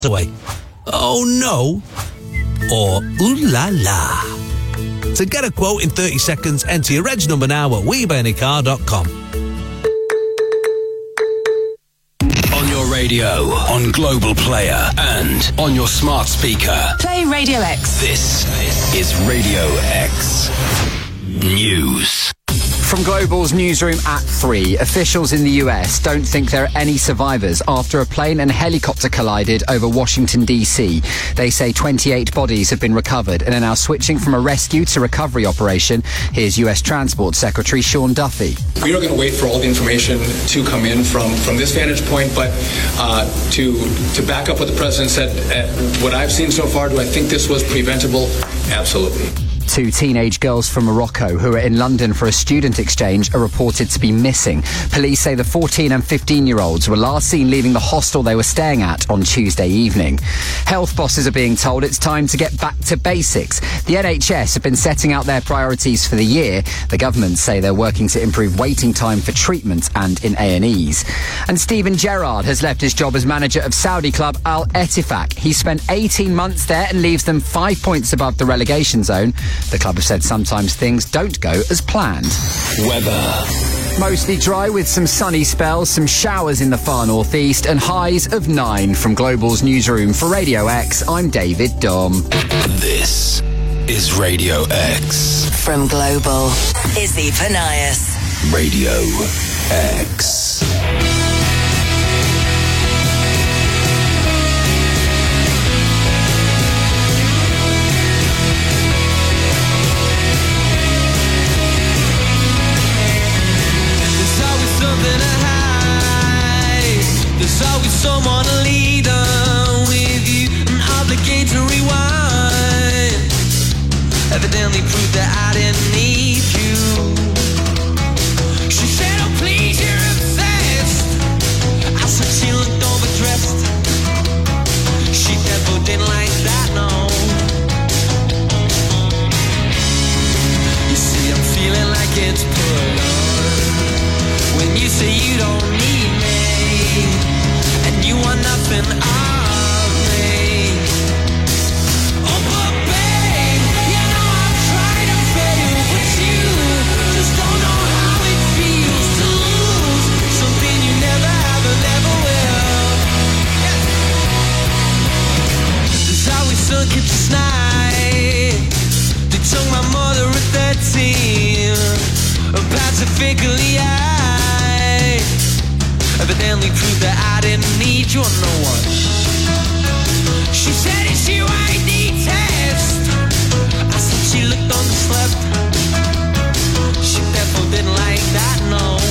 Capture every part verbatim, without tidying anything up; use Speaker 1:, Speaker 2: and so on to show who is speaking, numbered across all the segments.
Speaker 1: away. Oh no, or ooh la la. To get a quote in thirty seconds, enter your reg number now at we buy any car dot com.
Speaker 2: On your radio, on Global Player, and on your smart speaker.
Speaker 3: Play Radio X.
Speaker 2: This is Radio X News.
Speaker 4: From Global's newsroom at three, officials in the U S don't think there are any survivors after a plane and helicopter collided over Washington, D C. They say twenty-eight bodies have been recovered and are now switching from a rescue to recovery operation. Here's U S Transport Secretary Sean Duffy.
Speaker 5: We're not going to wait for all the information to come in from, from this vantage point, but uh, to to back up what the President said, uh, what I've seen so far, do I think this was preventable? Absolutely.
Speaker 4: Two teenage girls from Morocco who are in London for a student exchange are reported to be missing. Police say the fourteen and fifteen-year-olds were last seen leaving the hostel they were staying at on Tuesday evening. Health bosses are being told it's time to get back to basics. The N H S have been setting out their priorities for the year. The government say they're working to improve waiting time for treatment and in A and Es. And Steven Gerrard has left his job as manager of Saudi club Al Ettifaq. He spent eighteen months there and leaves them five points above the relegation zone. The club have said sometimes things don't go as planned.
Speaker 2: Weather.
Speaker 4: Mostly dry with some sunny spells, some showers in the far northeast and highs of nine. From Global's newsroom for Radio X, I'm David Dom.
Speaker 2: This is Radio X.
Speaker 3: From Global, Izzy Panias.
Speaker 2: Radio X.
Speaker 6: There's always someone to lead on with you, an obligatory one. Evidently proved that I didn't need you. She said, oh please, you're obsessed. I said she looked overdressed. She definitely didn't like that, no. You see, I'm feeling like it's put on when you say you don't need me. You want nothing of me. Oh, but babe, you know I've tried to fail, but you just don't know how it feels to lose something you never have and never will. There's always some kids just night. They took my mother at thirteen, pacifically I evidently proved that I didn't need you or no one. She said it's your I D test. I said she looked on the slept. She definitely didn't like that, no.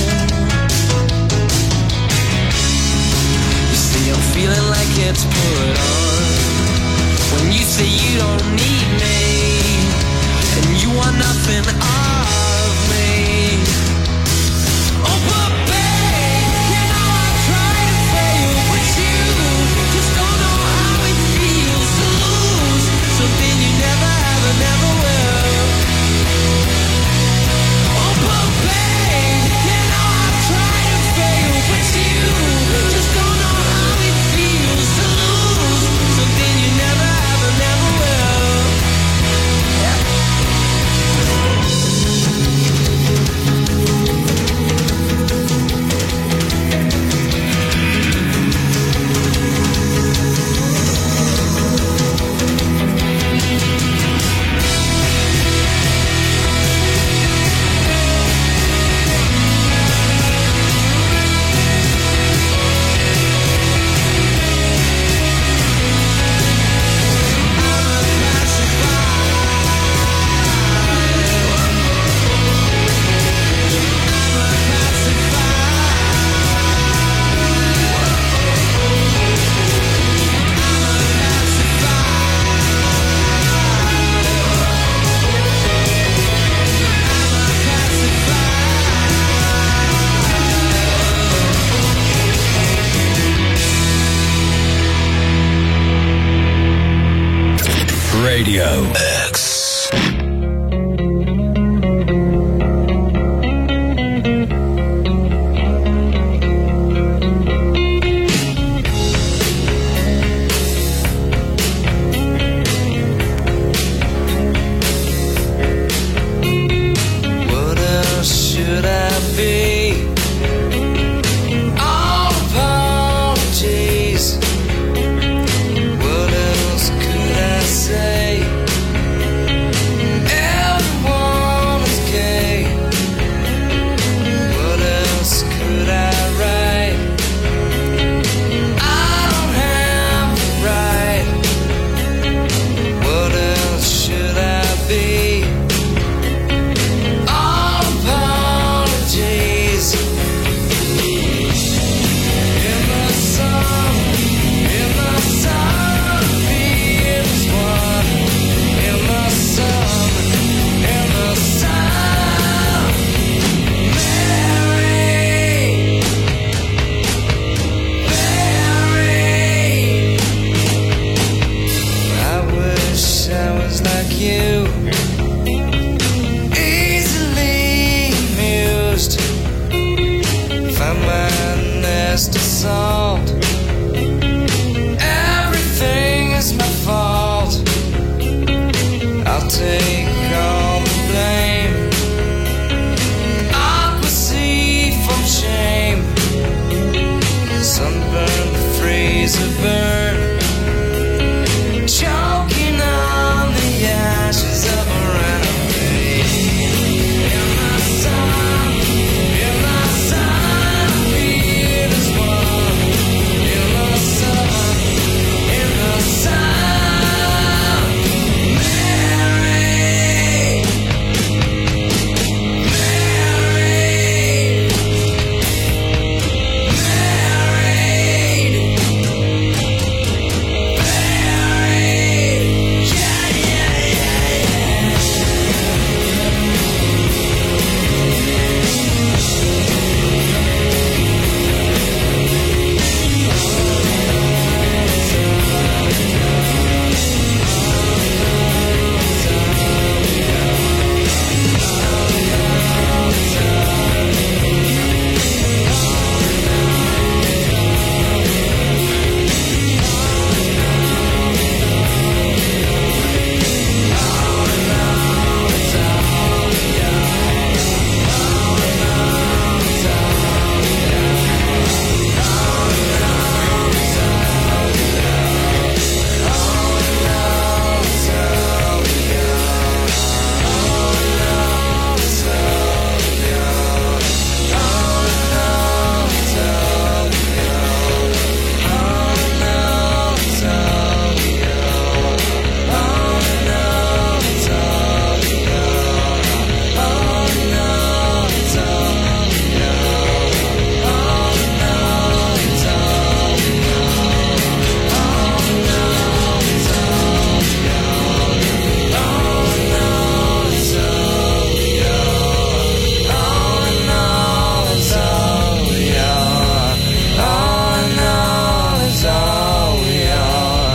Speaker 6: You see, I'm feeling like it's put on when you say you don't need me and you want nothing of me. Oh, but never will. Oh, but babe, you know I've tried to fail, but you just don't know how it feels to lose something you never have and never will.
Speaker 2: Radio X.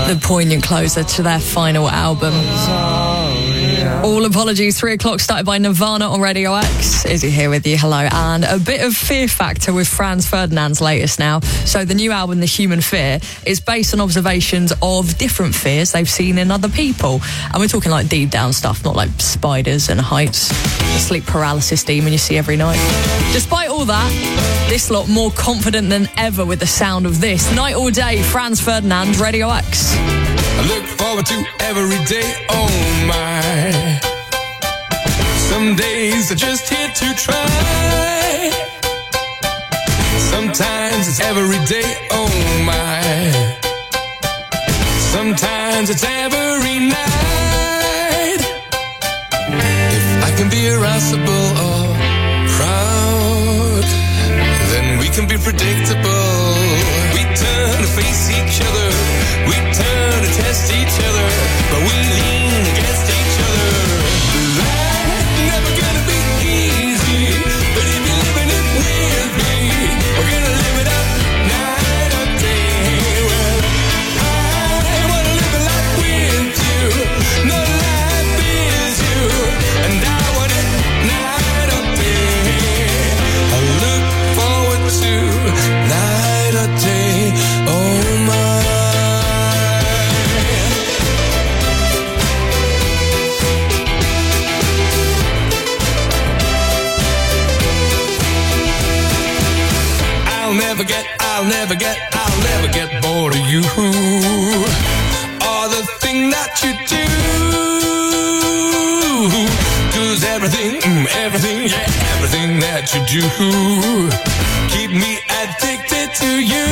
Speaker 7: the poignant closer to their final album. All apologies, three o'clock started by Nirvana on Radio X. Izzy here with you, hello. And a bit of Fear Factor with Franz Ferdinand's latest now. So the new album, The Human Fear, is based on observations of different fears they've seen in other people. And we're talking like deep down stuff, not like spiders and heights. The sleep paralysis demon you see every night. Despite all that, this lot more confident than ever with the sound of this. Night or Day, Franz Ferdinand, Radio X.
Speaker 6: I look forward to every day, oh my. Some days are just here to try. Sometimes it's every day, oh my. Sometimes it's every night. If I can be irascible or proud, then we can be predictable. We turn to face each other, we turn to test each other, but we lean against each other. Life's never gonna be easy, but if you're living it with me, we're gonna live it up night or day. Well, I wanna live a life with you, no life is you, and I want it night or day. I look forward to night or day, oh my. I'll never get, I'll never get, I'll never get bored of you, or the thing that you do. 'Cause everything, mm, everything, yeah, everything that you do keep me addicted to you.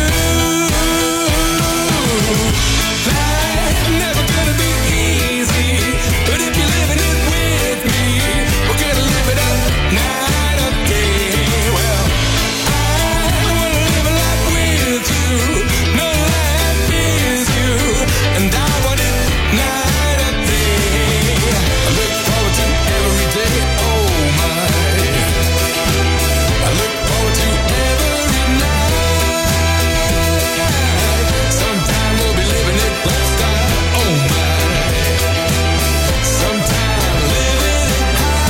Speaker 6: Life's never gonna be easy, but if you're living it with me, we're gonna live it up night or day. Well, I wanna live a life with you, no life is you, and I want it night or day. I look forward to every day, oh my. I look forward to every night. Sometime we'll be living it lifestyle, oh my. Sometime living it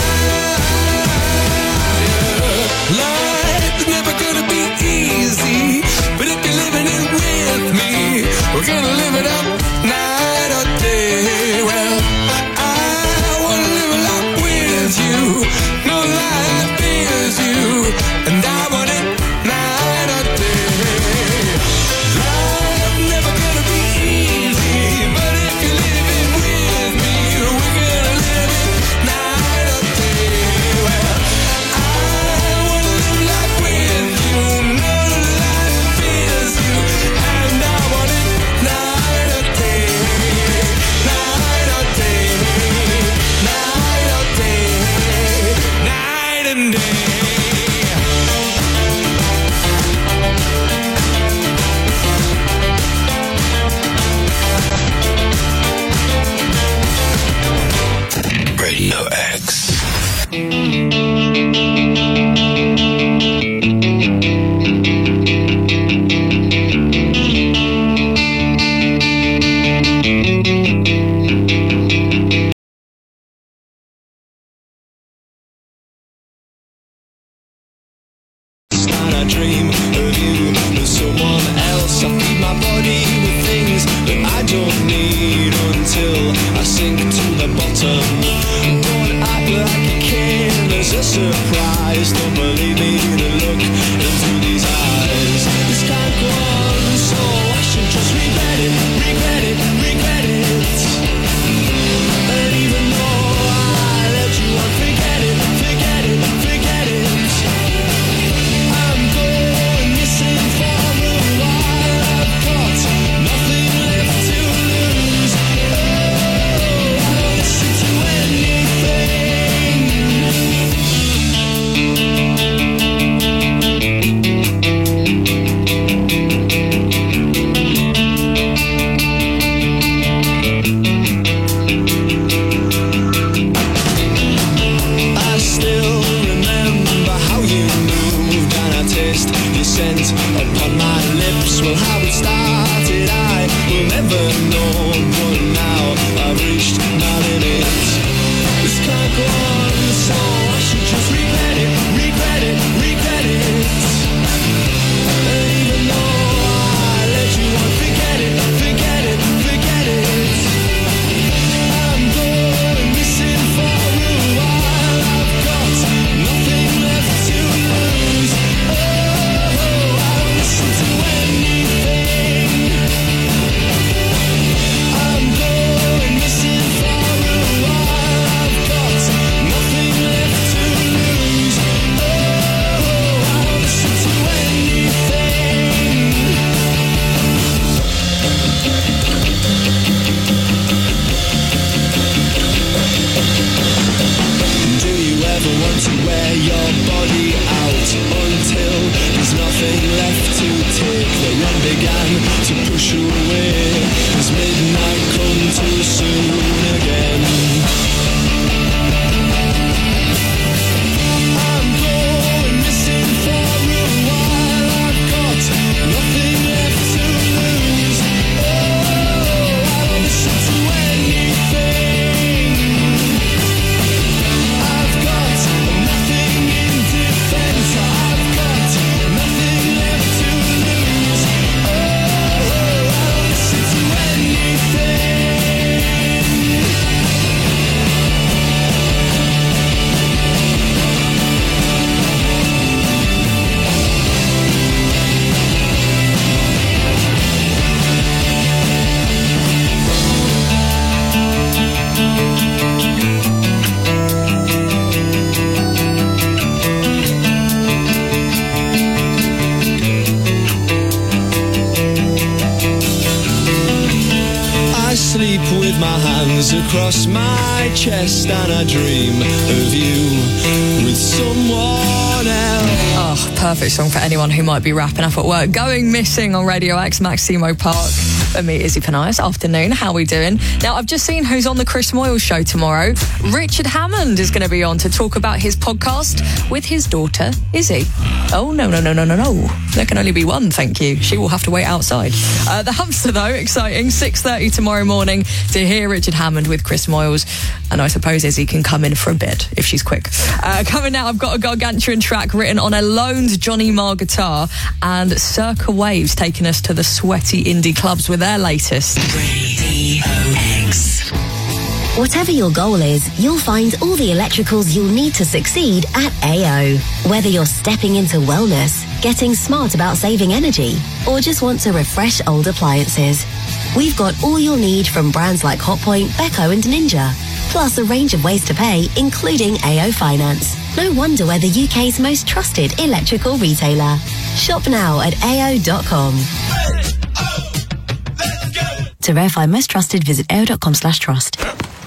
Speaker 6: high. Life's never gonna be easy, but if you're living it with me, we're gonna live it up night or day. Well, I wanna live a life with you, no life is you, and I want it night or day. Life's never gonna be easy, but if you're living with me, we're gonna live it night or day. Well, I wanna live life with you, no life is you, and I want it night or day. know, but now I've reached my limit. This can't go on, so I should just regret it, regret it, regret it. And even though I let you on, forget it, forget it, forget it. I'm going missing for a while. I've got nothing left to lose. Oh, I'll listen to anything. I'm going missing for a while. I've got nothing left to lose. Oh, I'll listen to anything. Do you ever want to wear your body out until there's nothing left to take? The run began to push you away as midnight come too soon again. I'm going missing for a while. I've got nothing left to lose. Oh, I'll listen to anything. I've got nothing in defense. I've got nothing left to lose. Oh, I'll listen to anything. I sleep with my hands across my chest and I dream of you with someone else.
Speaker 7: Oh, perfect song for anyone who might be wrapping up at work. Going Missing on Radio X, Maximo Park. And me, Izzy Panias. Afternoon, how are we doing? Now, I've just seen who's on the Chris Moyle show tomorrow. Richard Hammond is going to be on to talk about his podcast with his daughter, Izzy. Oh, no, no, no, no, no, no. There can only be one, thank you. She will have to wait outside. Uh, the Hamster, though, exciting. six thirty tomorrow morning to hear Richard Hammond with Chris Moyles. And I suppose Izzy can come in for a bit, if she's quick. Uh, coming out, I've got a gargantuan track written on a loaned Johnny Marr guitar, and Circa Waves taking us to the sweaty indie clubs with their latest.
Speaker 3: Radio X.
Speaker 8: Whatever your goal is, you'll find all the electricals you'll need to succeed at A O. Whether you're stepping into wellness, getting smart about saving energy, or just want to refresh old appliances, we've got all you'll need from brands like Hotpoint, Beko and Ninja, plus a range of ways to pay, including A O Finance. No wonder we're the U K's most trusted electrical retailer. Shop now at A O dot com. To verify most trusted, visit A O dot com slash trust.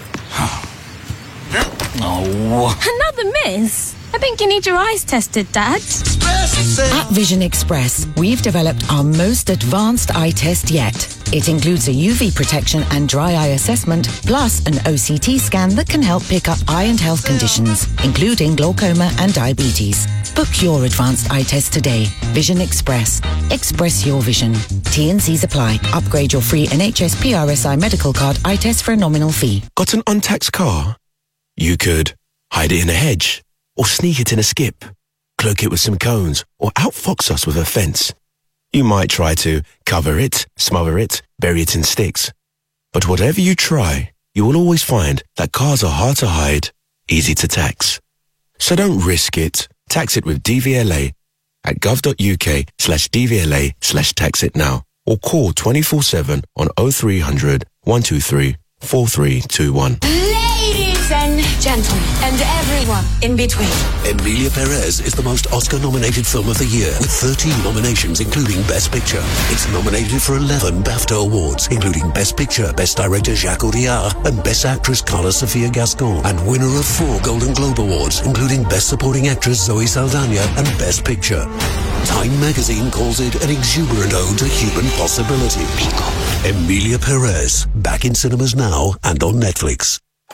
Speaker 9: Oh. Another miss? I think you need your eyes tested, Dad.
Speaker 10: At Vision Express, we've developed our most advanced eye test yet. It includes a U V protection and dry eye assessment, plus an O C T scan that can help pick up eye and health conditions, including glaucoma and diabetes. Book your advanced eye test today. Vision Express. Express your vision. T and C's apply. Upgrade your free N H S P R S I medical card eye test for a nominal fee.
Speaker 11: Got an untaxed car? You could hide it in a hedge, or sneak it in a skip, cloak it with some cones, or outfox us with a fence. You might try to cover it, smother it, bury it in sticks. But whatever you try, you will always find that cars are hard to hide, easy to tax. So don't risk it. Tax it with D V L A at gov.uk slash DVLA slash tax it now. Or call twenty-four seven on oh three hundred, one two three, four three two one.
Speaker 12: Ladies and gentlemen, and everyone in between.
Speaker 13: Emilia Perez is the most Oscar-nominated film of the year, with thirteen nominations, including Best Picture. It's nominated for eleven BAFTA awards, including Best Picture, Best Director Jacques Audiard, and Best Actress Carla Sofia Gascon, and winner of four Golden Globe Awards, including Best Supporting Actress Zoe Saldana and Best Picture. Time magazine calls it an exuberant ode to human possibility. Emilia Perez, back in cinemas now and on Netflix.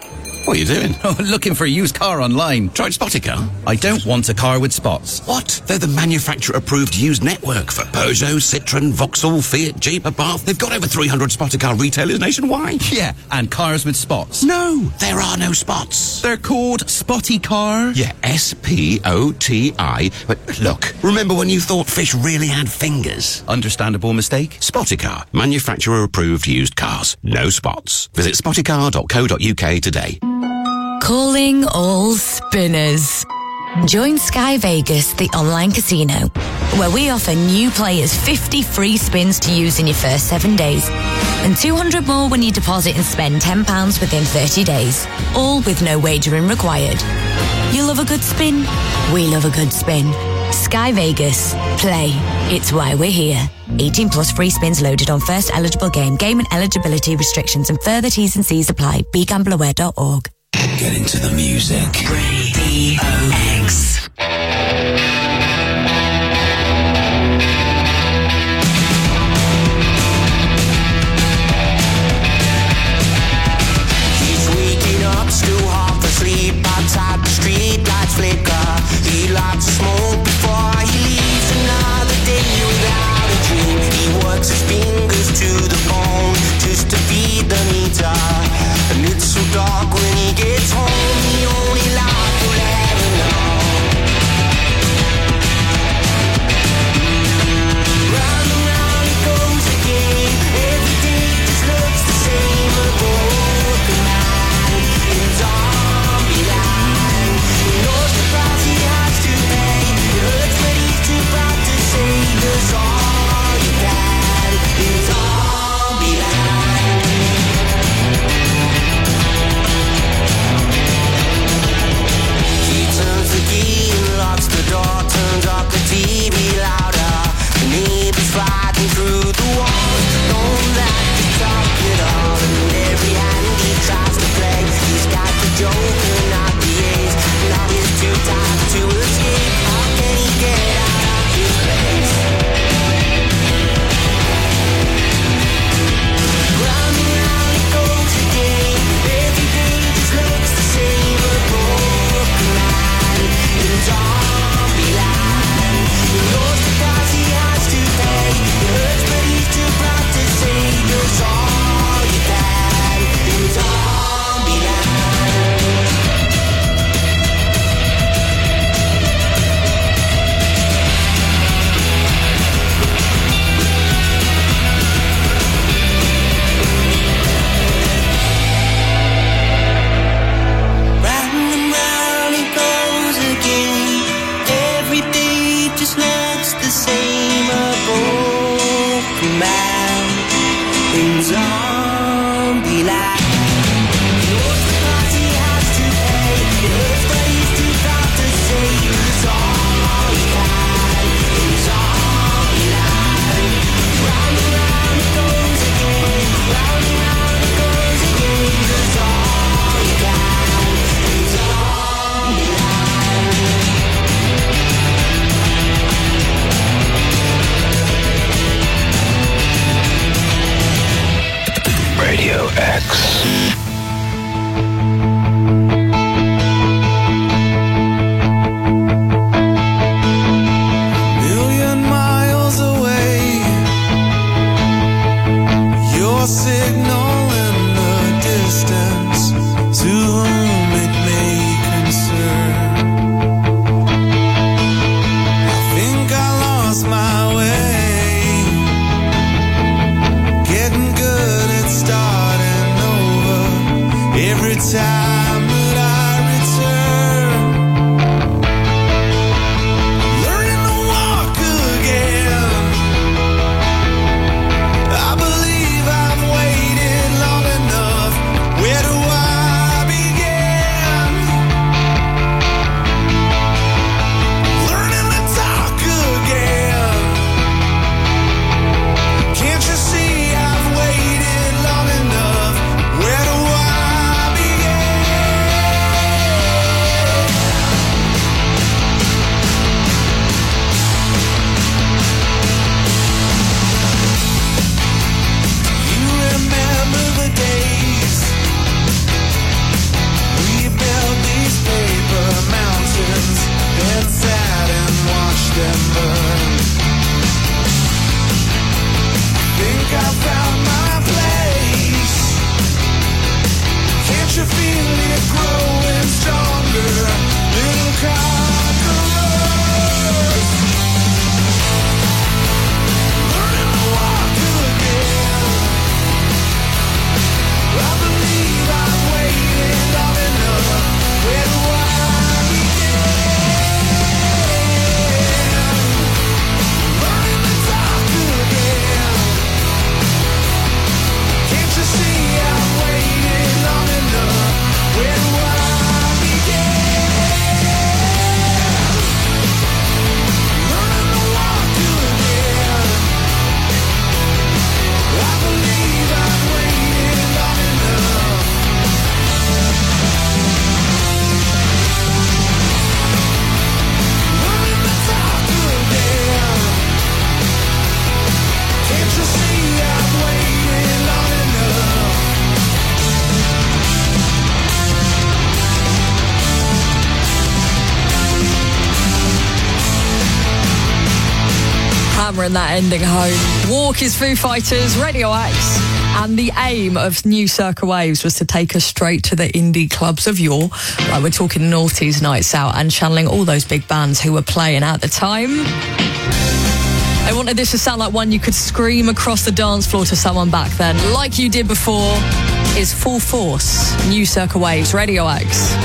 Speaker 14: What are you doing?
Speaker 15: Oh, looking for a used car online.
Speaker 14: Tried Spoticar?
Speaker 15: I don't want a car with spots.
Speaker 14: What? They're the manufacturer-approved used network for Peugeot, Citroën, Vauxhall, Fiat, Jeep, Abarth. They've got over three hundred Spoticar retailers nationwide.
Speaker 15: Yeah, and cars with spots.
Speaker 14: No, there are no spots.
Speaker 15: They're called Spotty Car?
Speaker 14: Yeah, S P O T I. But look, remember when you thought fish really had fingers?
Speaker 15: Understandable mistake.
Speaker 14: Spoticar, manufacturer-approved used cars. No spots. Visit spoticar dot co dot uk today.
Speaker 16: Calling all spinners. Join Sky Vegas, the online casino, where we offer new players fifty free spins to use in your first seven days and two hundred more when you deposit and spend ten pounds within thirty days, all with no wagering required. You love a good spin? We love a good spin. Sky Vegas. Play. It's why we're here. eighteen plus free spins loaded on first eligible game. Game and eligibility restrictions and further T's and C's apply. be gamble aware dot org.
Speaker 2: Get into the music.
Speaker 3: Radio X.
Speaker 6: He's waking up, still half asleep. Outside the street lights flicker. He likes to smoke before he leaves. Another day without a dream. He works his fingers to the bone just to feed the meter. And it's so dark when he gets home. The only life he'll ever know. Round and round he goes again. Every day just looks the same. A broken man in zombie land. He knows the price he has to pay. It hurts but he's too proud to say. Does all he can in zombie land. He turns the key and locks the door. Turns up the T V louder. The neighbors fighting through the walls. Don't like to talk at all. And every hand he tries to play, he's got the joker, not the ace. Now he's too tired to escape. How can he get out of his place? Round and round he goes again. Every day just looks the same. A broken man in zombie land. He knows the price he has to pay. It hurts but he's too proud to say. Does all he can in zombie land. Round and round he goes again. Every day just looks the same. A broken man in zombie land. He knows the price he has to pay. It hurts but he's too proud to say. It's all he can in zombie land. Round and round it goes again. Round and round it goes again. It's all he can in zombie land.
Speaker 2: Radio X.
Speaker 6: Million miles away, your signal in the distance, to whom it may concern. I think I lost my way, getting good at starting over every time that I return. Learning to walk again. I believe I've waited long enough. Where do I begin? Learning to talk again. Can't you see I've waited long enough? Where do I begin?
Speaker 7: Hammering that ending home. Walk is Foo Fighters, Radio X, and the aim of New Circa Waves was to take us straight to the indie clubs of yore. Like we're talking noughties nights out and channeling all those big bands who were playing at the time. They wanted this to sound like one you could scream across the dance floor to someone back then, like you did before. Is Full Force, New Circa Waves, Radio X.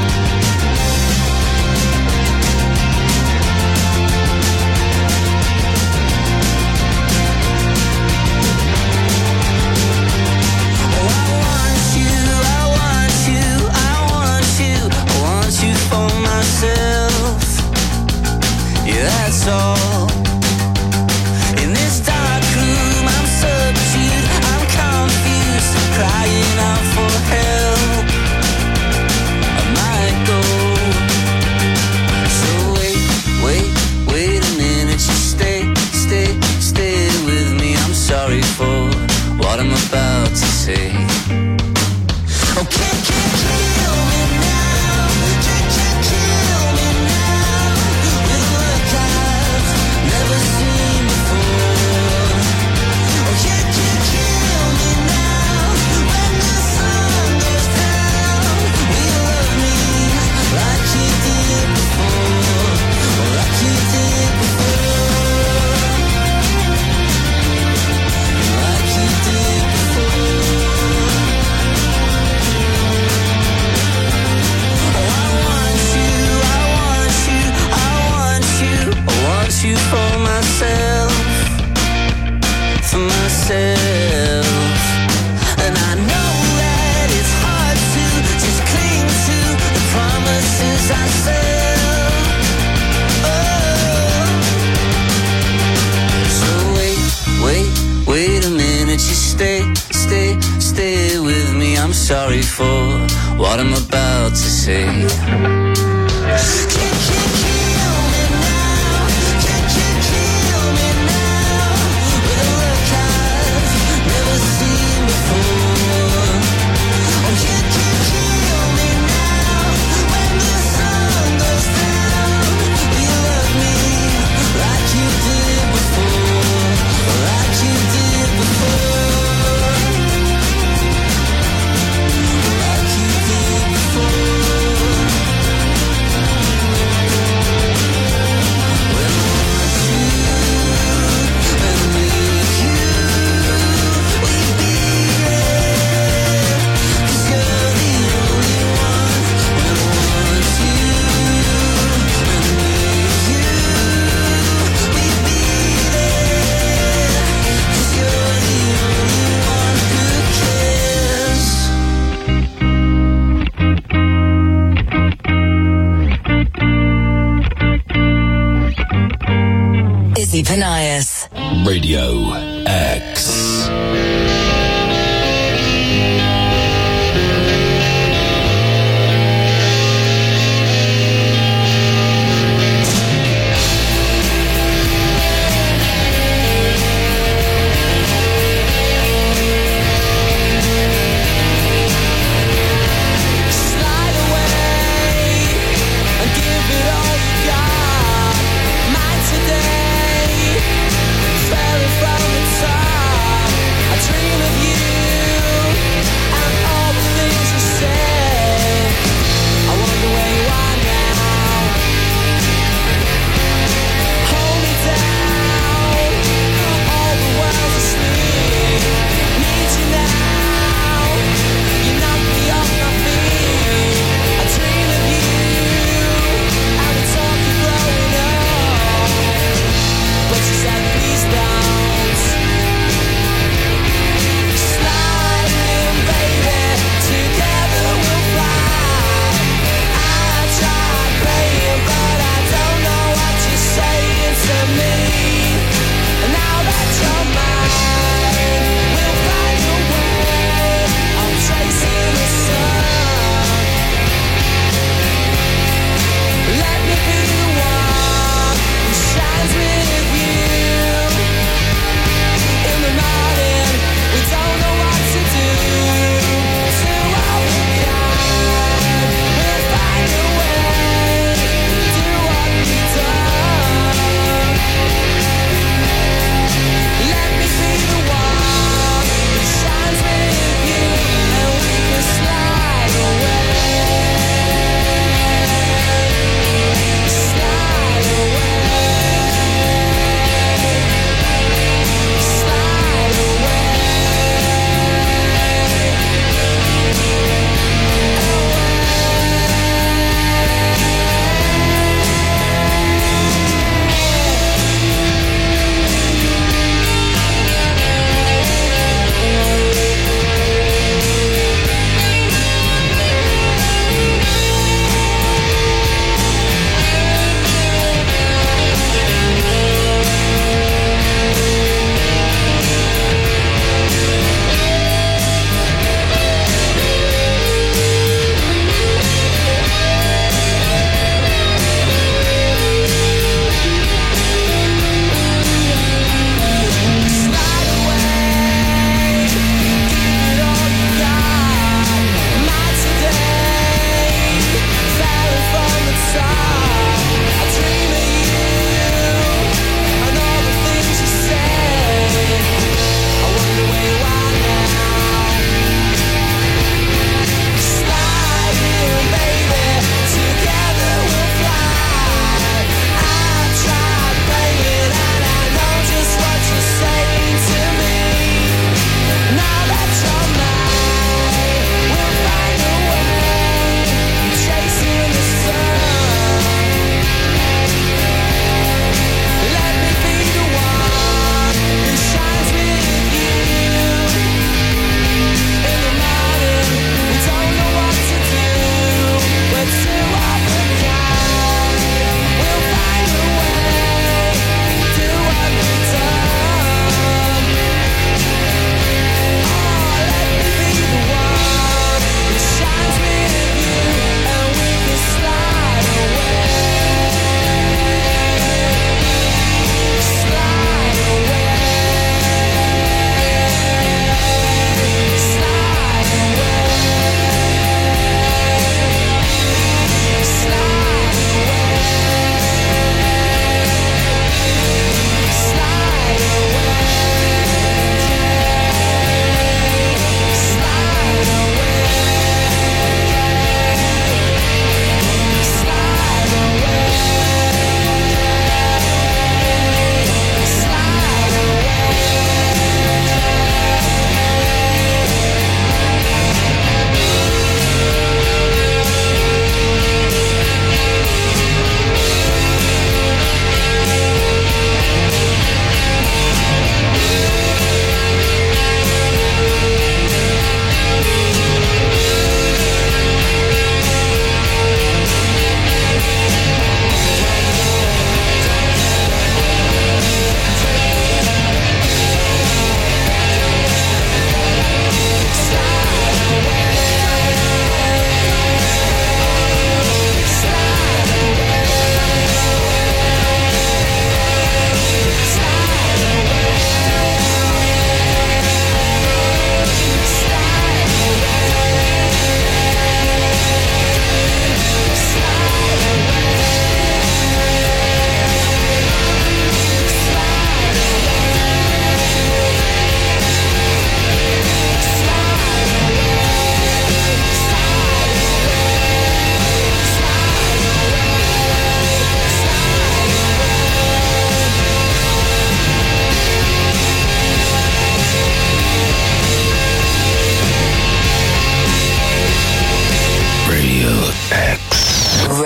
Speaker 6: Sorry for what I'm about to say.
Speaker 16: Panias.
Speaker 2: Radio X.
Speaker 6: Today, fell from the top.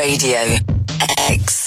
Speaker 3: Radio X.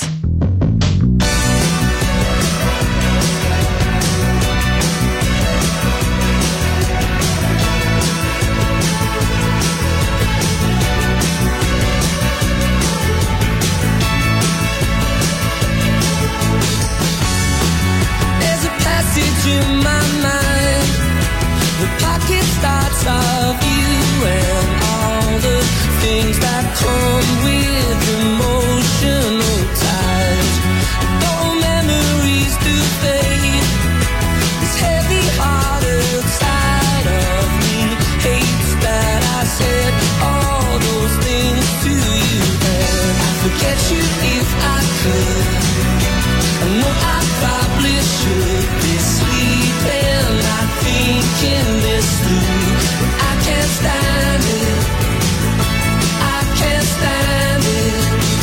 Speaker 6: In my mind, the pocket thoughts of you and all the things that come with emotional ties. Though memories do fade, this heavy hearted side of me hates that I said all those things to you. And I'd forget you if I could. I know I probably should be sleeping, not thinking this through. But I can't stand it. I can't stand it.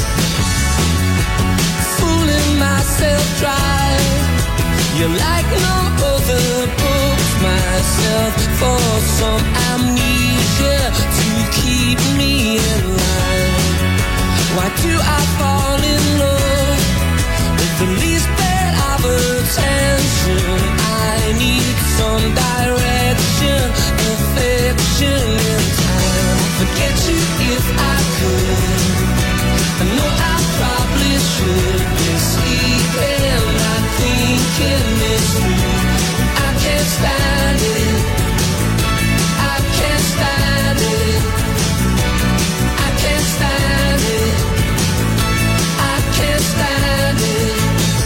Speaker 6: Fooling myself dry. You're like no other books, myself, for some amnesia to keep me in line. Why do I fall in love with the least bit of attention? I need some direction, affection in time. Forget you if I could. I know I probably should be sleeping, not thinking this through. I can't stand it. I can't stand it. I can't stand it. I can't stand it.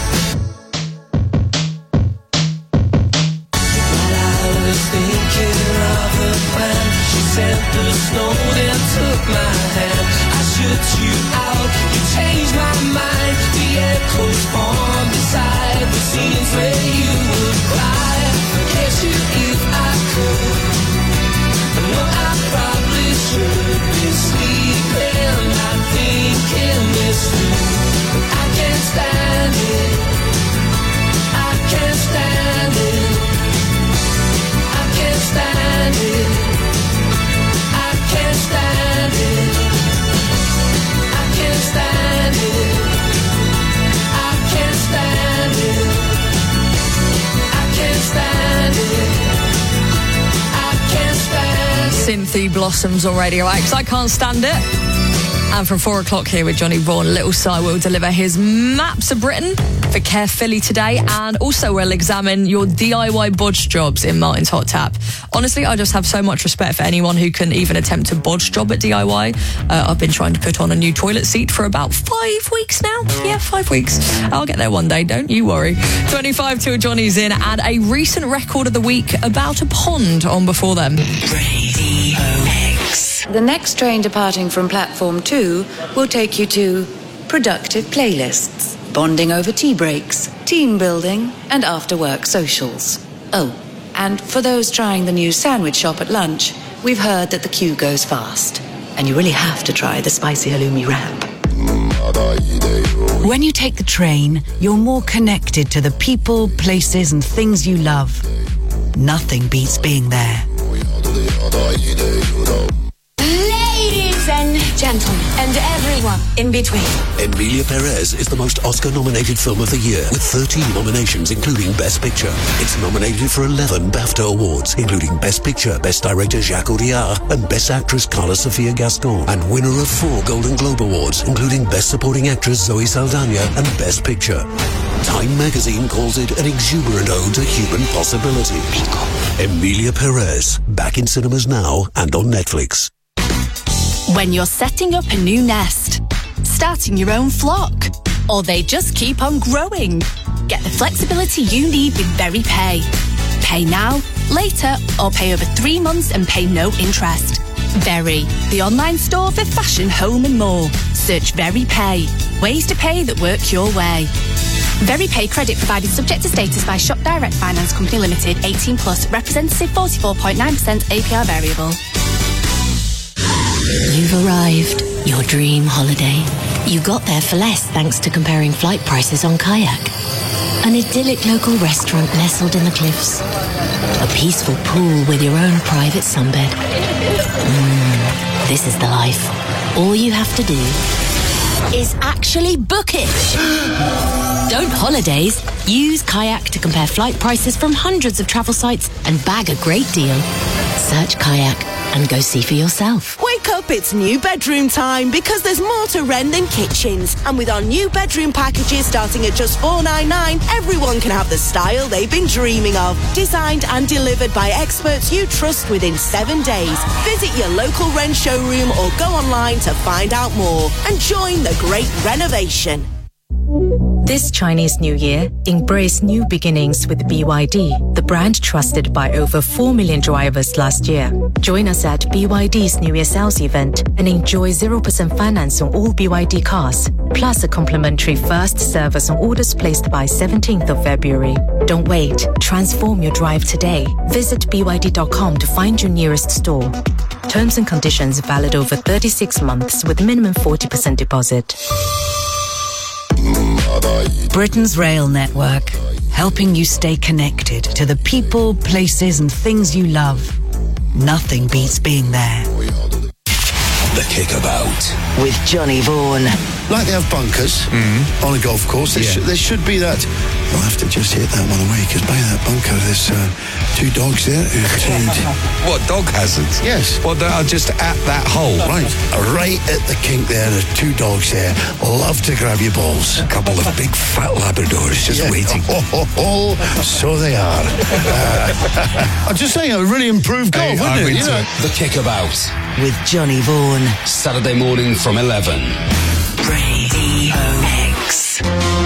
Speaker 6: Thinking of a plan, she sent the snow and took my hand. I shoot you out, you changed my mind. The echoes form beside the scenes where you would cry. Forget you if I could. I know I probably should be sleeping, not thinking this through. I can't stand it. I can't stand it. I can't stand it. I can't stand it. I can't stand it. I can't stand it. I can't stand it. I can't stand it.
Speaker 7: Cynthia Blossoms on Radio X. I can't stand it. And from four o'clock here with Johnny Vaughan, Little Si will deliver his maps of Britain for Care Philly today, and also we'll examine your D I Y bodge jobs in Martin's Hot Tap. Honestly, I just have so much respect for anyone who can even attempt a bodge job at D I Y. Uh, I've been trying to put on a new toilet seat for about five weeks now. Yeah, five weeks. I'll get there one day, don't you worry. twenty-five till Johnny's in, and a recent record of the week about a pond on before them.
Speaker 3: Radio X.
Speaker 10: The next train departing from platform two will take you to productive playlists, bonding over tea breaks, team building, and after-work socials. Oh, and for those trying the new sandwich shop at lunch, we've heard that the queue goes fast, and you really have to try the spicy halloumi wrap.
Speaker 17: When you take the train, you're more connected to the people, places, and things you love. Nothing beats being there.
Speaker 12: Ladies and gentlemen, and everyone in between.
Speaker 13: Emilia Perez is the most Oscar-nominated film of the year, with thirteen nominations, including Best Picture. It's nominated for eleven BAFTA awards, including Best Picture, Best Director Jacques Audiard, and Best Actress Carla Sofia Gascon, and winner of four Golden Globe Awards, including Best Supporting Actress Zoe Saldana and Best Picture. Time magazine calls it an exuberant ode to human possibility. Emilia Perez, back in cinemas now and on Netflix.
Speaker 18: When you're setting up a new nest, starting your own flock, or they just keep on growing, get the flexibility you need with VeryPay. Pay now, later, or pay over three months and pay no interest. Very, the online store for fashion, home and more. Search VeryPay. Ways to pay that work your way. VeryPay credit provided subject to status by Shop Direct Finance Company Limited, eighteen plus, representative forty-four point nine percent A P R variable.
Speaker 8: You've arrived. Your dream holiday. You got there for less thanks to comparing flight prices on Kayak. An idyllic local restaurant nestled in the cliffs. A peaceful pool with your own private sunbed. Mmm, this is the life. All you have to do
Speaker 18: is actually bookish. Don't holidays. Use Kayak to compare flight prices from hundreds of travel sites and bag a great deal. Search Kayak and go see for yourself.
Speaker 19: Wake up, it's new bedroom time because there's more to rent than kitchens. And with our new bedroom packages starting at just four ninety-nine, everyone can have the style they've been dreaming of. Designed and delivered by experts you trust within seven days. Visit your local Wren showroom or go online to find out more and join the great renovation.
Speaker 20: This Chinese New Year, embrace new beginnings with B Y D, the brand trusted by over four million drivers last year. Join us at B Y D's New Year sales event and enjoy zero percent finance on all B Y D cars, plus a complimentary first service on orders placed by seventeenth of February. Don't wait. Transform your drive today. Visit B Y D dot com to find your nearest store. Terms and conditions valid over thirty-six months with minimum forty percent deposit.
Speaker 17: Britain's rail network, helping you stay connected to the people, places and things you love. Nothing beats being there.
Speaker 13: The Kickabout.
Speaker 21: With Johnny Vaughan.
Speaker 22: Like they have bunkers mm-hmm. on a golf course, there, yeah. sh- there should be that. I'll have to just hit that one away because by that bunker there's uh, two dogs there who've trained.
Speaker 23: What, dog hazards?
Speaker 22: Yes.
Speaker 23: Well, they are just at that hole.
Speaker 22: Right. Right at the kink there, there's two dogs there. Love to grab your balls.
Speaker 13: A couple of big fat Labradors just yeah. waiting.
Speaker 22: Oh, oh, oh, so they are. Uh, I'm just saying, a really improved golf, hey, wouldn't it? You know?
Speaker 2: The Kickabout.
Speaker 21: With Johnny Vaughan.
Speaker 2: Saturday morning from eleven.
Speaker 3: Radio X.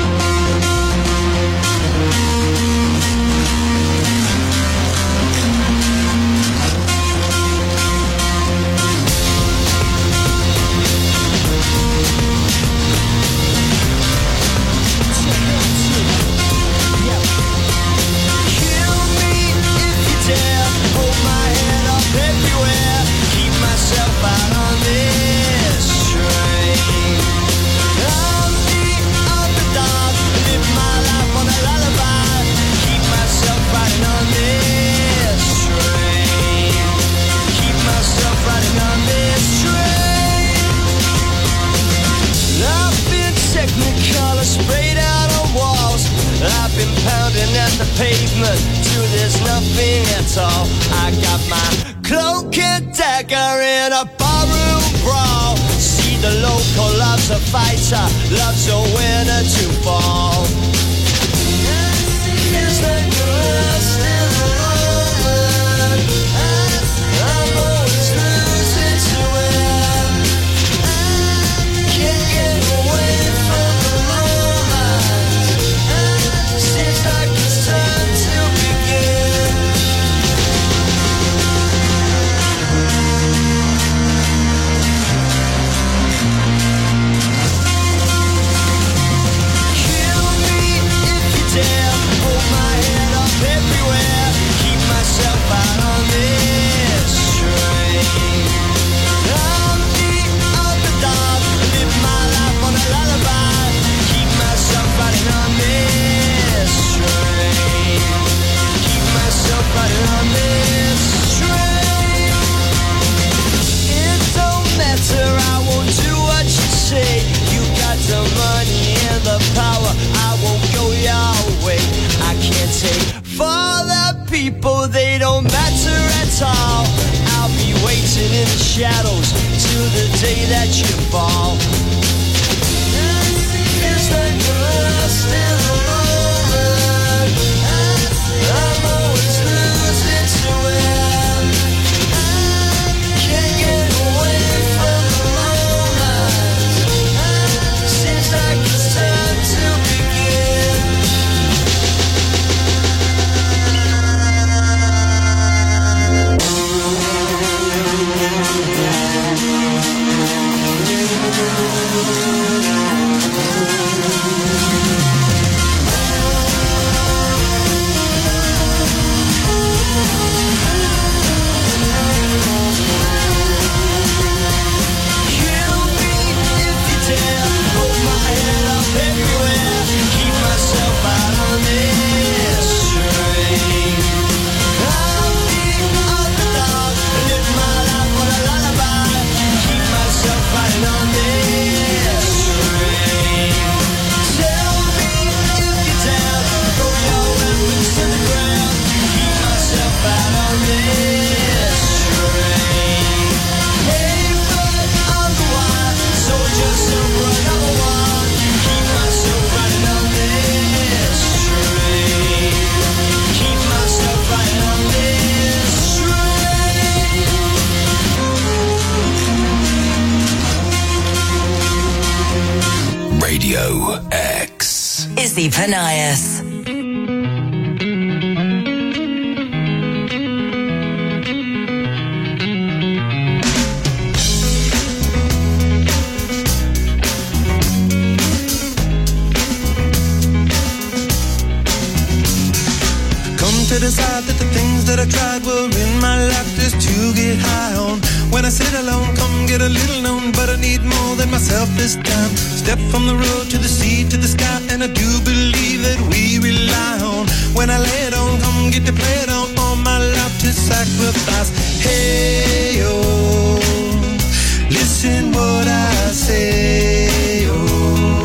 Speaker 6: Sprayed out on walls. I've been pounding at the pavement till there's nothing at all. I got my cloak and dagger in a barroom brawl. See the local loves a fighter, loves a winner to fall. Feels like the rest in the moment. I'm always losing to it. I can't get away from the moment. Seems like it's time to begin. Kill me if you dare. Hold my head up everywhere. Keep myself out on this train. I'm the underdog. Live my life on a lullaby. Keep myself riding on this train. Keep myself riding on this train. It don't matter, I won't do what you say. You got the money and the power, I won't go your way. I can't take for the people, they don't matter at all. I'll be waiting in the shadows till the day that you fall. Feels like the last in the moment. I'm always losing to it. I can't get away from the moment. Seems like it's time to begin.
Speaker 2: Radio X.
Speaker 21: Izzy Panias.
Speaker 6: To decide that the things that I tried were in my life just to get high on. When I sit alone, come get a little known, but I need more than myself this time. Step from the road to the sea to the sky, and I do believe that we rely on. When I lay it on, come get to play it on, all my life to sacrifice. Hey, oh, listen what I say, oh,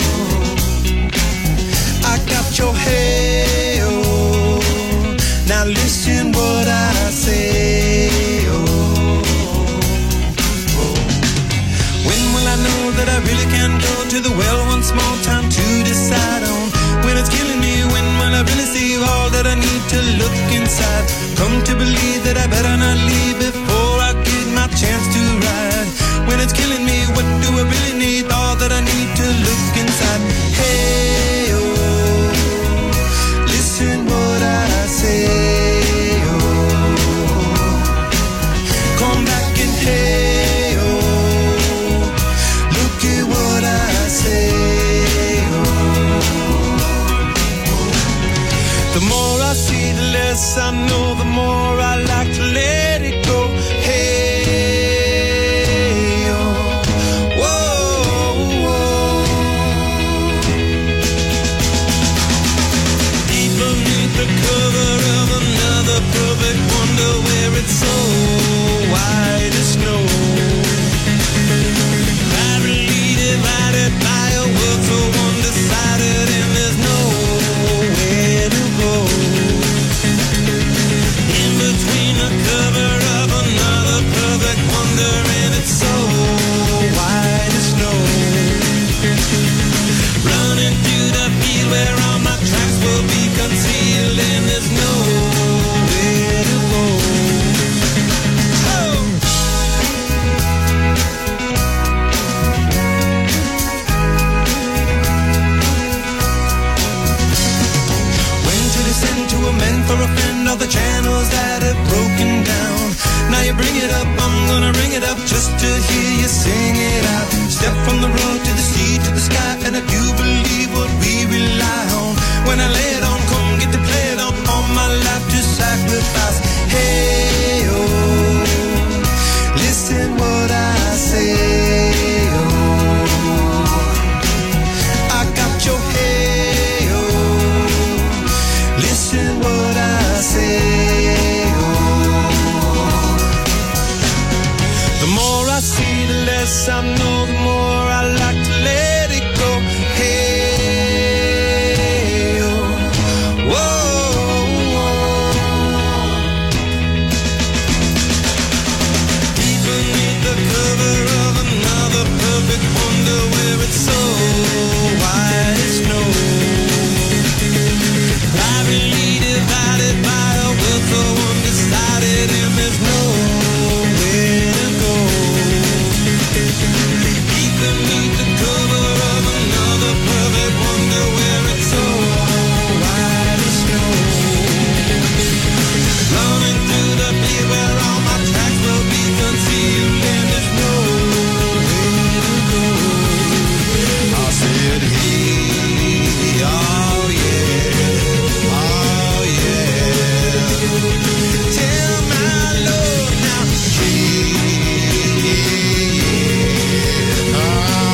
Speaker 6: I got your hey, oh, now listen what I say, oh, oh. When will I know that I really can go to the well once more? Time to decide on. When it's killing me, when will I really see all that I need to look inside? Come to believe that I better not leave before I get my chance to ride. When it's killing me, what do I really need? All that I need to look inside. Hey, oh, listen what I say. I know the more I like to let it go. Hey, oh, whoa, whoa. Deep beneath the cover of another perfect wonder, where it's so white as snow, privately divided by a world so undecided, and there's nowhere to go. Between the cover of another perfect wonder, and it's so white as snow, running through the field where all my tracks will be concealed, and there's nowhere to go. Oh! When to descend to amend for a friend, all the channels that have broken down. Now you bring it up, I'm gonna ring it up just to hear you sing it out. Step from the road to the sea to the sky, and I do believe what we rely on. When I lay it on, come get to play it on, all my life to sacrifice. Hey, oh, listen what I say, oh, I got your hey, oh, listen what I say, oh. The more I see, the less I know, the more I like to let it go. Hey, oh, whoa, whoa. Deep beneath the cover of another perfect wonder, where it's so white as snow, privately divided by a world so undecided, and there's nowhere to go. Deep beneath the cover of another perfect wonder, where it's so white as snow, running through the field where all my tracks will be concealed, and there's nowhere to go. I said, hey, oh yeah, oh yeah, tell my Lord now, yeah, yeah, oh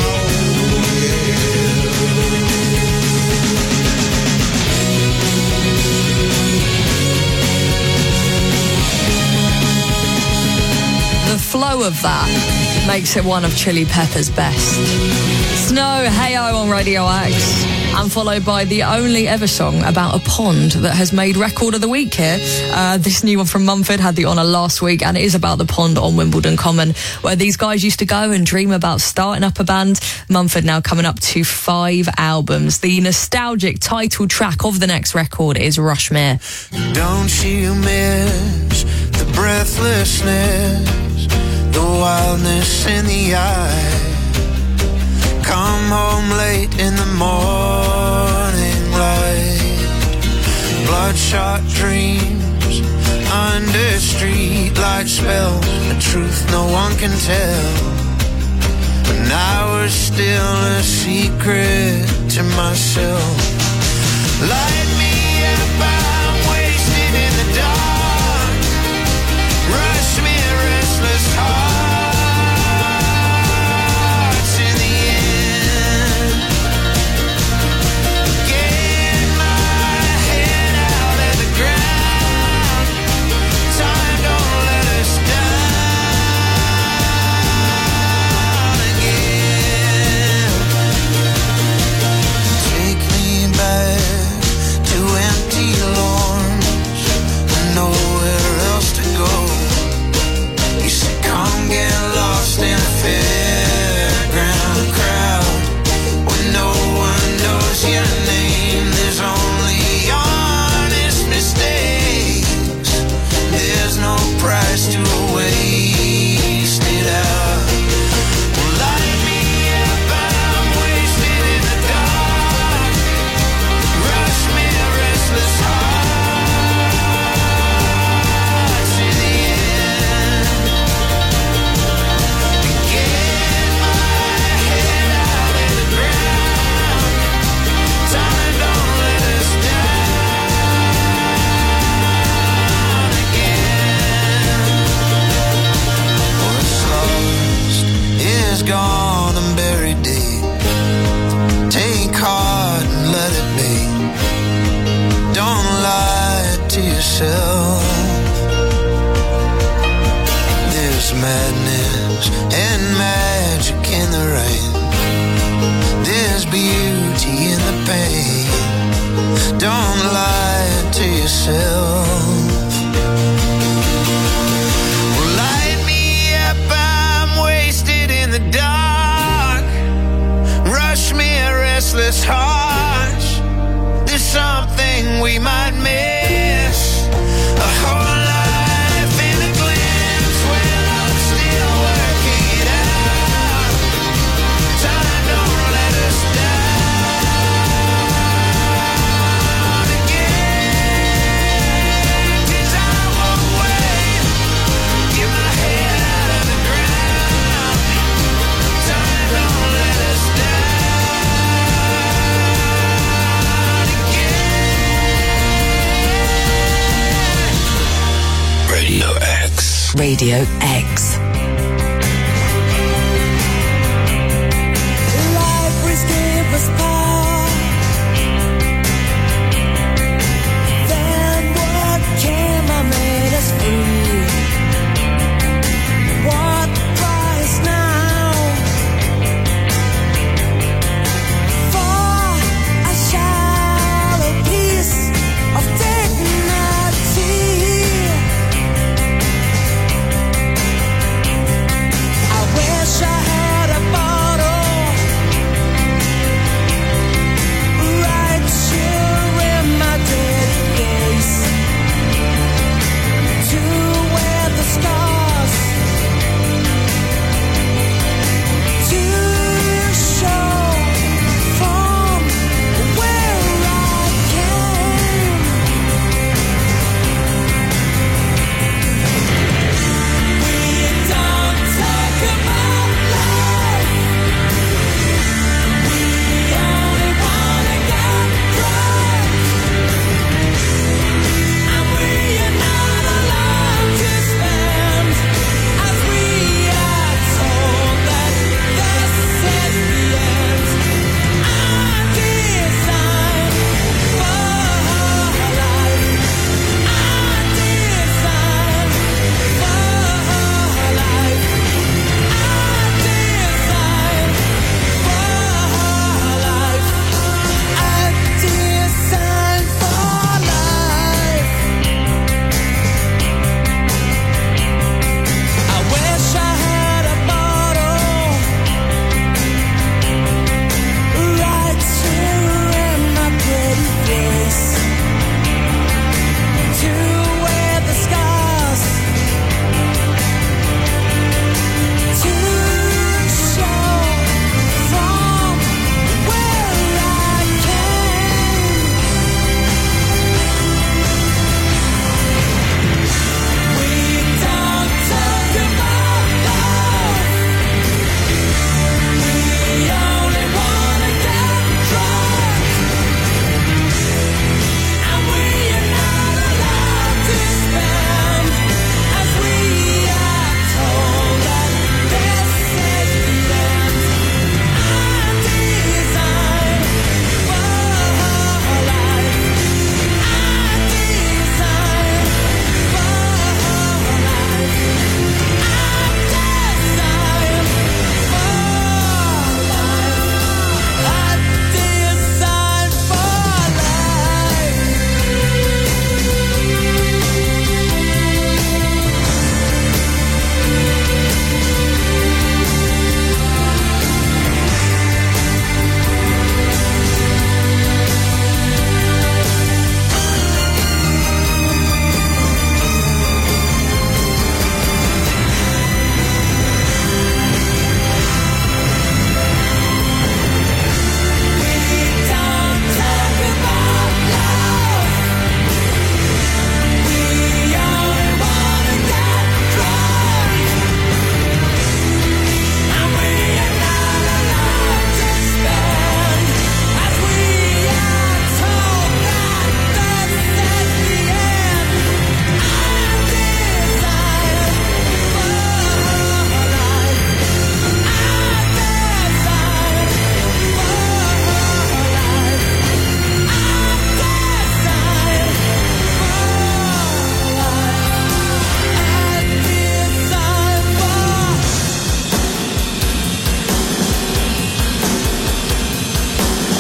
Speaker 7: The flow of that makes it one of Chili Pepper's best. Snow, Hey-O on Radio X, and followed by the only ever song about a pond that has made Record of the Week here. Uh, this new one from Mumford had the honour last week, and it is about the pond on Wimbledon Common, where these guys used to go and dream about starting up a band. Mumford now coming up to five albums. The nostalgic title track of the next record is Rushmere.
Speaker 6: Don't you miss the breathlessness, the wildness in the eye? come home late in the morning light. Bloodshot dreams under streetlight spells, a truth no one can tell. But now we're still a secret to myself. Light me up, I'm wasted in the dark. Rush me, restless hearts in the end. Get my head out of the ground. Time don't let us down again. Take me back to empty lawns and nowhere else to go. You said come get lost in a fairground crowd when no one knows your name. There's only honest mistakes. There's no price to waste it out. Well, light me up, I'm wasted in the dark. Rush me, restless hearts in the end. Get my head out of the ground. Time don't let us down again. What's lost is gone and buried deep. Take heart and let it be. Don't lie to yourself. There's madness and magic in the rain. There's beauty in the pain. Don't lie to yourself. Well, light me up, I'm wasted in the dark. Rush me, a restless heart. There's something we might miss. A whole life in a glimpse. Well, I'm still working it out. Time don't let us down again. 'Cause I won't wait. Get my head out of the ground. Time don't let us down again.
Speaker 2: Radio X.
Speaker 21: Radio X.
Speaker 6: Life will give us power. Then what came and made us free? What price now? For a shallow piece of dignity.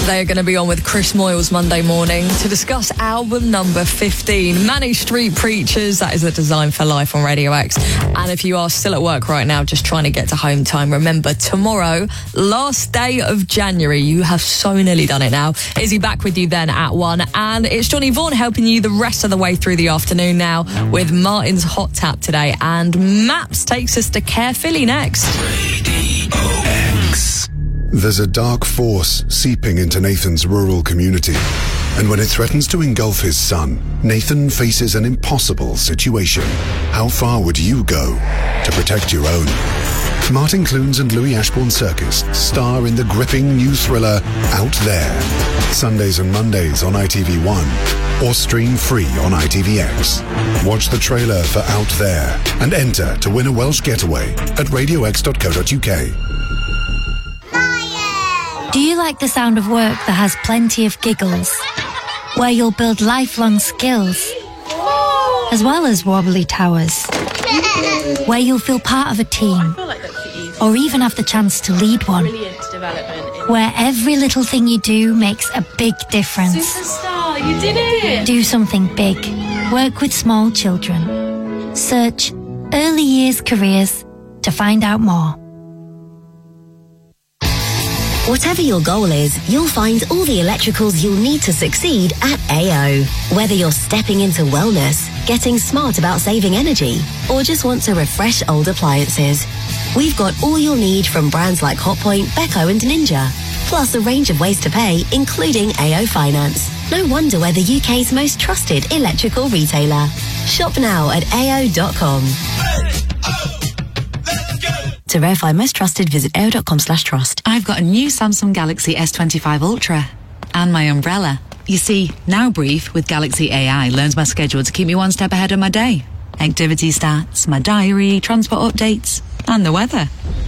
Speaker 7: They are going to be on with Chris Moyles Monday morning to discuss album number fifteen, Manic Street Preachers. That is the Design for Life on Radio X. And if you are still at work right now, just trying to get to home time, remember, tomorrow, last day of January. You have so nearly done it now. Izzy back with you then at one. And it's Johnny Vaughan helping you the rest of the way through the afternoon now with Martin's Hot Tap today. And Maps takes us to Caerphilly next.
Speaker 2: Radio X.
Speaker 1: There's a dark force seeping into Nathan's rural community. And when it threatens to engulf his son, Nathan faces an impossible situation. How far would you go to protect your own? Martin Clunes and Louis Ashbourne Circus star in the gripping new thriller Out There. Sundays and Mondays on I T V one or stream free on I T V X. Watch the trailer for Out There and enter to win a Welsh getaway at radio x dot co dot u k.
Speaker 4: Do you like the sound of work that has plenty of giggles? Where you'll build lifelong skills, as well as wobbly towers? Where you'll feel part of a team, or even have the chance to lead one? Where every little thing you do makes a big difference.
Speaker 9: Superstar, you did it!
Speaker 4: Do something big. Work with small children. Search Early Years Careers to find out more.
Speaker 8: Whatever your goal is, you'll find all the electricals you'll need to succeed at A O. Whether you're stepping into wellness, getting smart about saving energy, or just want to refresh old appliances, we've got all you'll need from brands like Hotpoint, Beko and Ninja. Plus a range of ways to pay, including A O Finance. No wonder we're the U K's most trusted electrical retailer. Shop now at A O dot com.
Speaker 5: To verify most trusted, visit A O dot com slash trust. I've got a new Samsung Galaxy S twenty-five Ultra and my umbrella. You see, Now Brief with Galaxy A I learns my schedule to keep me one step ahead of my day. Activity stats, my diary, transport updates, and the weather.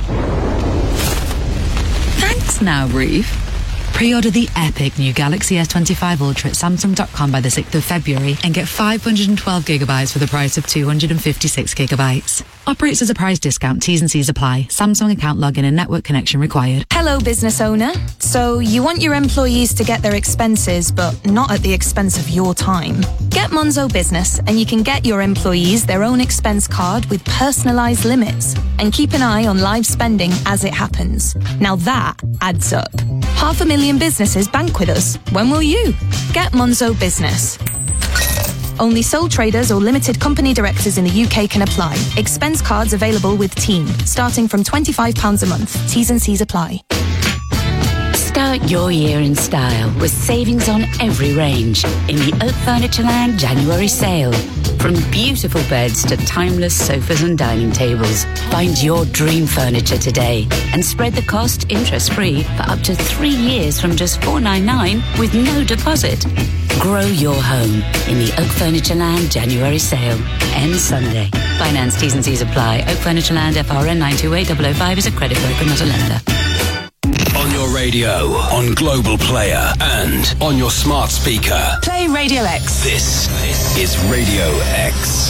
Speaker 5: Thanks, Now Brief. Pre-order the epic new Galaxy S twenty-five Ultra at samsung dot com by the sixth of February and get five hundred twelve gigabytes for the price of two hundred fifty-six gigabytes. Operates as a price discount. T's and C's apply. Samsung account login and network connection required.
Speaker 24: Hello, business owner. So you want your employees to get their expenses, but not at the expense of your time. Get Monzo Business and you can get your employees their own expense card with personalised limits and keep an eye on live spending as it happens. Now that adds up. Half a million businesses bank with us. When will you? Get Monzo Business. Only sole traders or limited company directors in the U K can apply. Expense cards available with Team, starting from twenty-five pounds a month. T's and C's apply.
Speaker 25: Start your year in style with savings on every range in the Oak Furnitureland January sale. From beautiful beds to timeless sofas and dining tables, find your dream furniture today and spread the cost interest-free for up to three years from just four ninety-nine with no deposit. Grow your home in the Oak Furnitureland January sale. Ends Sunday. Finance T's and C's apply. Oak Furnitureland F R N nine two eight zero zero five is a credit broker, not a lender.
Speaker 2: On your radio, on Global Player, and on your smart speaker.
Speaker 26: Play Radio X.
Speaker 2: This is Radio X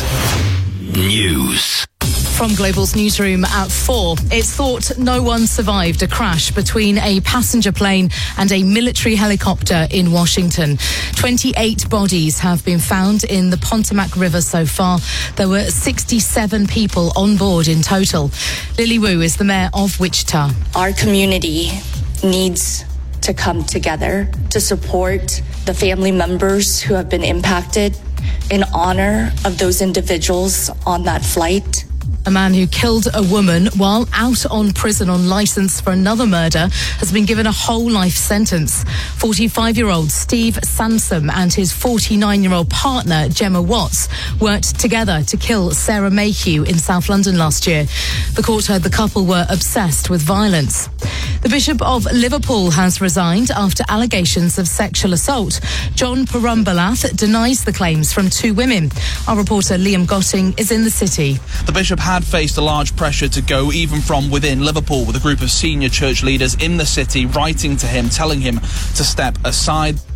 Speaker 2: News.
Speaker 26: From Global's newsroom at four, it's thought no one survived a crash between a passenger plane and a military helicopter in Washington. twenty-eight bodies have been found in the Potomac River so far. There were sixty-seven people on board in total. Lily Wu is the mayor of Wichita.
Speaker 27: Our community needs to come together to support the family members who have been impacted in honor of those individuals on that flight.
Speaker 26: A man who killed a woman while out on prison on licence for another murder has been given a whole life sentence. forty-five-year-old Steve Sansom and his forty-nine-year-old partner, Gemma Watts, worked together to kill Sarah Mayhew in South London last year. The court heard the couple were obsessed with violence. The Bishop of Liverpool has resigned after allegations of sexual assault. John Parumbalath denies the claims from two women. Our reporter Liam Gotting is in the city.
Speaker 28: The Bishop had faced a large pressure to go even from within Liverpool, with a group of senior church leaders in the city writing to him, telling him to step aside.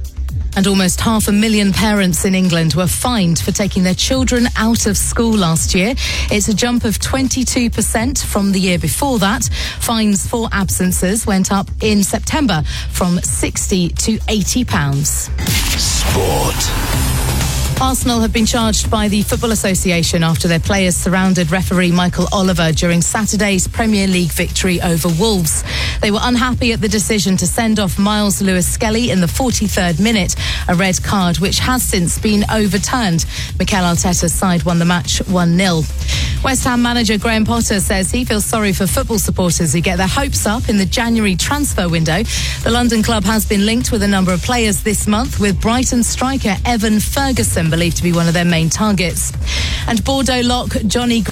Speaker 26: And almost half a million parents in England were fined for taking their children out of school last year. It's a jump of twenty-two percent from the year before that. Fines for absences went up in September from sixty to eighty pounds.
Speaker 2: Sport.
Speaker 26: Arsenal have been charged by the Football Association after their players surrounded referee Michael Oliver during Saturday's Premier League victory over Wolves. They were unhappy at the decision to send off Miles Lewis-Skelly in the forty-third minute, a red card which has since been overturned. Mikel Arteta's side won the match one nil. West Ham manager Graham Potter says he feels sorry for football supporters who get their hopes up in the January transfer window. The London club has been linked with a number of players this month, with Brighton striker Evan Ferguson believed to be one of their main targets. And Bordeaux lock Johnny